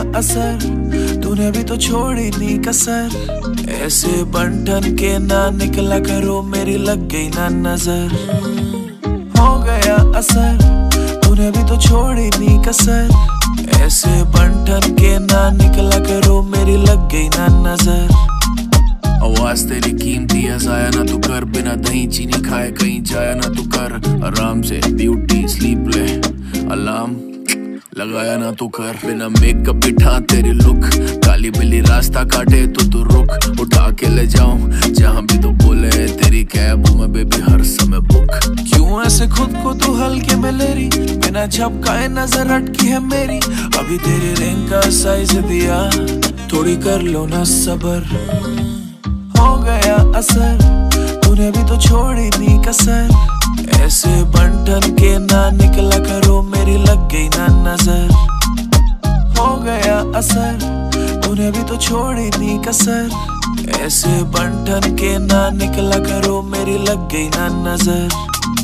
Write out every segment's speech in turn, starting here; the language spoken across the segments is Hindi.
असर, तूने भी तो छोड़ी नी कसर। ऐसे बंटन के ना निकला करो, मेरी लग गई ना नजर। हो गया असर, तूने भी तो छोड़ी नी कसर। ऐसे बंटन के ना निकला करो, मेरी लग गई ना नजर। आवाज तेरी कीमती है, जाया ना तू कर। बिना दही चीनी खाए कहीं जाया ना तू कर। आराम से ब्यूटी स्लीप ले, अलार्म लगाया ना तू कर। बिना मेकअप बिठा तेरी लुक, काली बिल्ली रास्ता काटे तो तू रुक। उठा के ले जाऊं जहां भी तो बोले, तेरी कैब में बेबी हर समय बुक। क्यों ऐसे खुद को तू हल्के में ले रही, बिना झपकाए नजर अटकी है मेरी। अभी तेरे रिंग का साइज दिया, थोड़ी कर लो ना सबर। हो गया असर, तूने भी तो छोड़ी नी कसर। ऐसे बंटन के ना निकला करो, मेरी लग गई ना नजर। हो गया असर, तूने भी तो छोड़ी नी कसर। ऐसे बंटन के ना निकला करो, मेरी लग गई ना नजर।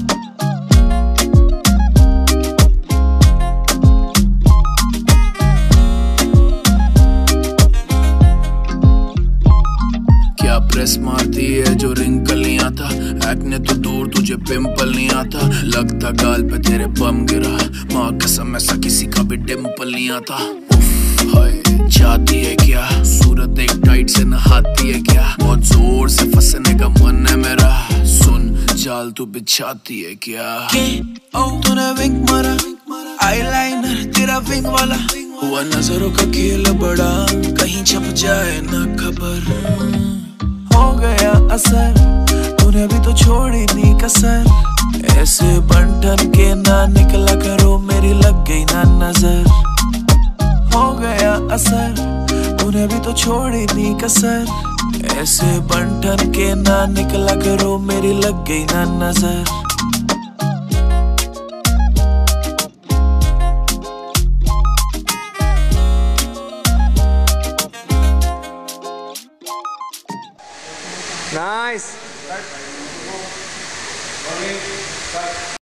प्रेस मारती है जो रिंकल नहीं आता, एक्ने तो दूर तुझे पिंपल नहीं आता। लगता गाल पे तेरे बम गिरा, माँ कसम ऐसा किसी का भी डिम्पल नहीं आता। हाय जाती है क्या सूरत, एक टाइट से नहाती है क्या। बहुत जोर से फंसने का मन है मेरा, सुन जाल तू बिछाती है क्या। तूने विंग मारा, आईलाइनर तेरा विंग वाला। हुआ नजरों का खेल बड़ा, कहीं छप जाए ना खबर। हो गया असर, तूने भी तो छोड़ी नी कसर। ऐसे बंटन के ना निकला करो, मेरी लग गई ना नजर। हो गया असर, तूने भी तो छोड़ी नी कसर। ऐसे बंटन के ना निकला करो, मेरी लग गई ना नजर। Nice.